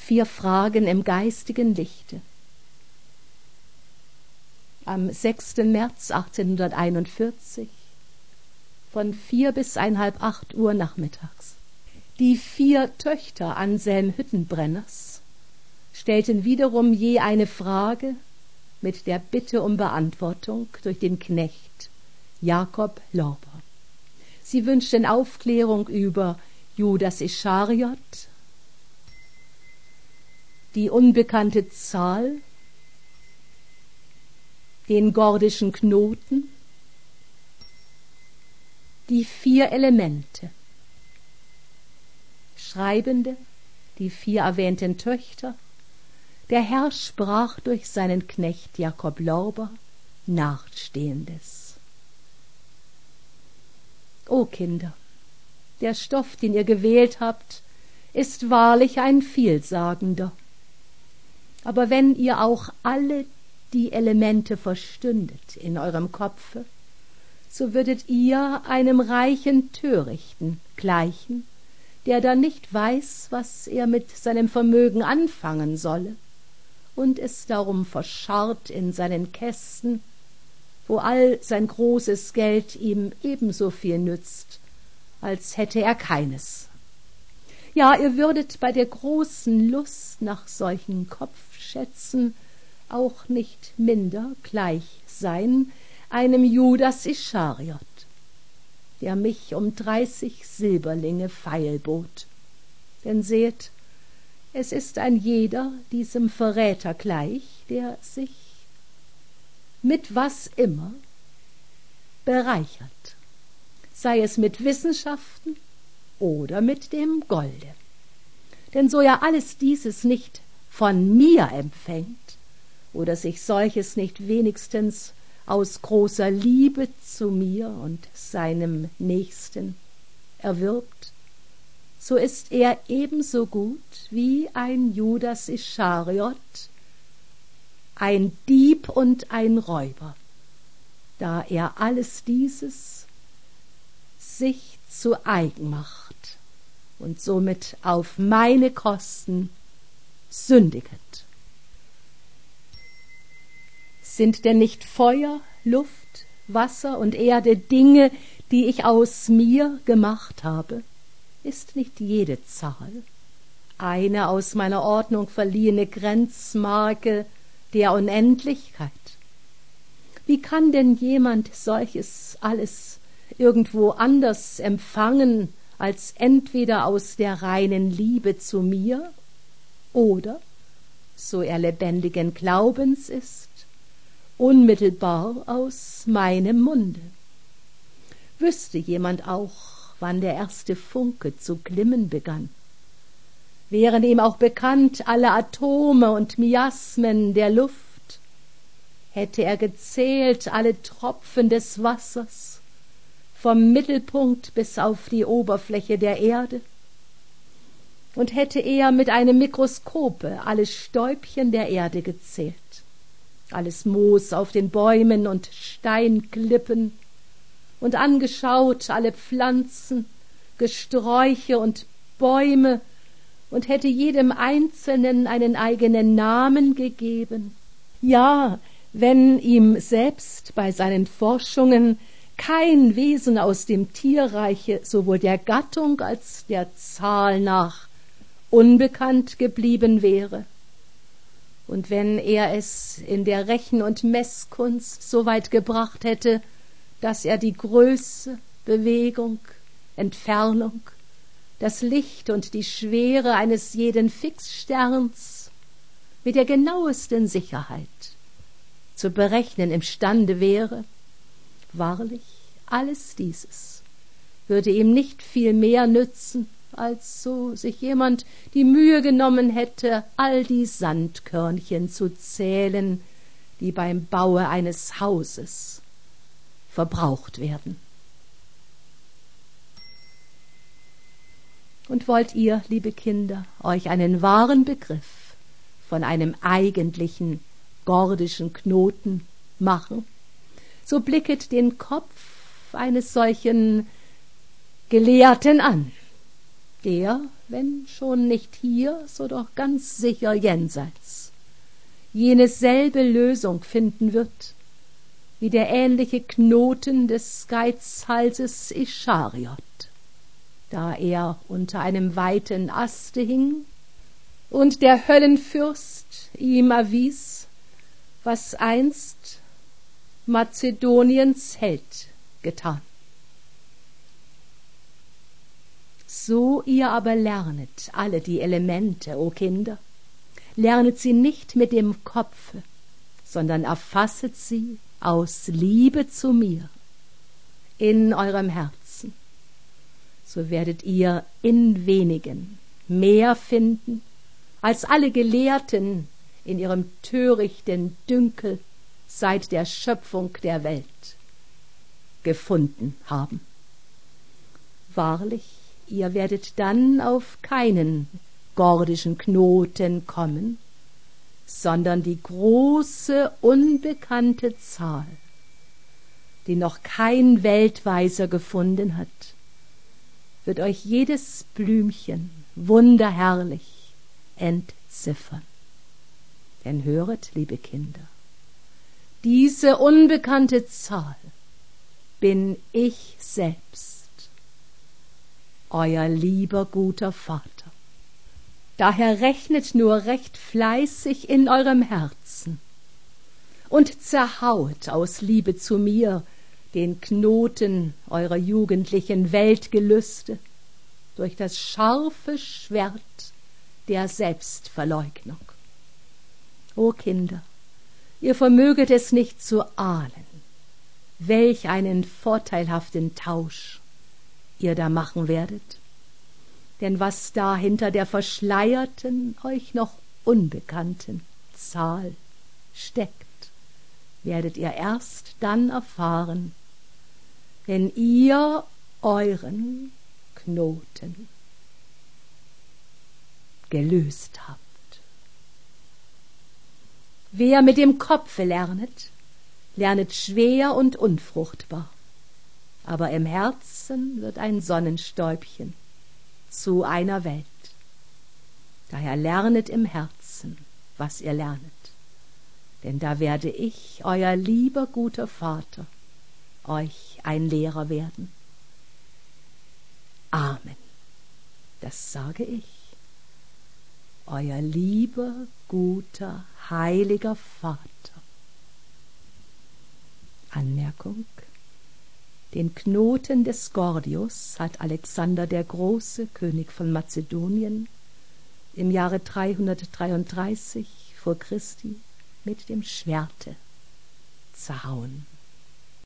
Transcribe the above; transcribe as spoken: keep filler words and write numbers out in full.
Vier Fragen im geistigen Lichte. Am sechsten März achtzehnhunderteinundvierzig von vier bis ein halb acht Uhr nachmittags. Die vier Töchter Anselm Hüttenbrenners stellten wiederum je eine Frage mit der Bitte um Beantwortung durch den Knecht Jakob Lorber. Sie wünschten Aufklärung über Judas Ischariot, die unbekannte Zahl, den gordischen Knoten, die vier Elemente. Schreibende, die vier erwähnten Töchter, der Herr sprach durch seinen Knecht Jakob Lorber Nachstehendes. O Kinder, der Stoff, den ihr gewählt habt, ist wahrlich ein vielsagender. Aber wenn ihr auch alle die Elemente verstündet in eurem Kopfe, so würdet ihr einem reichen Törichten gleichen, der da nicht weiß, was er mit seinem Vermögen anfangen solle, und es darum verscharrt in seinen Kästen, wo all sein großes Geld ihm ebenso viel nützt, als hätte er keines. Ja, ihr würdet bei der großen Lust nach solchen Kopfschätzen auch nicht minder gleich sein einem Judas Ischariot, der mich um dreißig Silberlinge feilbot. Denn seht, es ist ein jeder diesem Verräter gleich, der sich mit was immer bereichert, sei es mit Wissenschaften oder mit dem Golde. Denn so er alles dieses nicht von mir empfängt oder sich solches nicht wenigstens aus großer Liebe zu mir und seinem Nächsten erwirbt, so ist er ebenso gut wie ein Judas Ischariot, ein Dieb und ein Räuber, da er alles dieses sich zu eigen macht und somit auf meine Kosten sündiget. Sind denn nicht Feuer, Luft, Wasser und Erde Dinge, die ich aus mir gemacht habe? Ist nicht jede Zahl eine aus meiner Ordnung verliehene Grenzmarke der Unendlichkeit? Wie kann denn jemand solches alles irgendwo anders empfangen, als entweder aus der reinen Liebe zu mir oder, so er lebendigen Glaubens ist, unmittelbar aus meinem Munde? Wüsste jemand auch, wann der erste Funke zu glimmen begann, wären ihm auch bekannt alle Atome und Miasmen der Luft, hätte er gezählt alle Tropfen des Wassers, vom Mittelpunkt bis auf die Oberfläche der Erde, und hätte er mit einem Mikroskope alle Stäubchen der Erde gezählt, alles Moos auf den Bäumen und Steinklippen, und angeschaut alle Pflanzen, Gesträuche und Bäume, und hätte jedem Einzelnen einen eigenen Namen gegeben. Ja, wenn ihm selbst bei seinen Forschungen kein Wesen aus dem Tierreiche sowohl der Gattung als der Zahl nach unbekannt geblieben wäre, und wenn er es in der Rechen- und Messkunst so weit gebracht hätte, dass er die Größe, Bewegung, Entfernung, das Licht und die Schwere eines jeden Fixsterns mit der genauesten Sicherheit zu berechnen imstande wäre, wahrlich, alles dieses würde ihm nicht viel mehr nützen, als so sich jemand die Mühe genommen hätte, all die Sandkörnchen zu zählen, die beim Baue eines Hauses verbraucht werden. Und wollt ihr, liebe Kinder, euch einen wahren Begriff von einem eigentlichen gordischen Knoten machen, so blicket den Kopf eines solchen Gelehrten an, der, wenn schon nicht hier, so doch ganz sicher jenseits, jene selbe Lösung finden wird, wie der ähnliche Knoten des Geizhalses Ischariot, da er unter einem weiten Aste hing und der Höllenfürst ihm erwies, was einst Mazedoniens Held getan. So ihr aber lernet alle die Elemente, o Kinder, lernet sie nicht mit dem Kopfe, sondern erfasset sie aus Liebe zu mir in eurem Herzen. So werdet ihr in wenigen mehr finden, als alle Gelehrten in ihrem törichten Dünkel seit der Schöpfung der Welt gefunden haben. Wahrlich, ihr werdet dann auf keinen gordischen Knoten kommen, sondern die große, unbekannte Zahl, die noch kein Weltweiser gefunden hat, wird euch jedes Blümchen wunderherrlich entziffern. Denn höret, liebe Kinder, diese unbekannte Zahl bin ich selbst, euer lieber guter Vater. Daher rechnet nur recht fleißig in eurem Herzen und zerhauet aus Liebe zu mir den Knoten eurer jugendlichen Weltgelüste durch das scharfe Schwert der Selbstverleugnung. O Kinder, ihr vermöget es nicht zu ahnen, welch einen vorteilhaften Tausch ihr da machen werdet. Denn was da hinter der verschleierten, euch noch unbekannten Zahl steckt, werdet ihr erst dann erfahren, wenn ihr euren Knoten gelöst habt. Wer mit dem Kopfe lernet, lernet schwer und unfruchtbar, aber im Herzen wird ein Sonnenstäubchen zu einer Welt. Daher lernet im Herzen, was ihr lernet, denn da werde ich, euer lieber guter Vater, euch ein Lehrer werden. Amen. Das sage ich, euer lieber, guter, heiliger Vater. Anmerkung: Den Knoten des Gordius hat Alexander der Große, König von Mazedonien, im Jahre dreihundertdreiunddreißig vor Christi mit dem Schwerte zerhauen.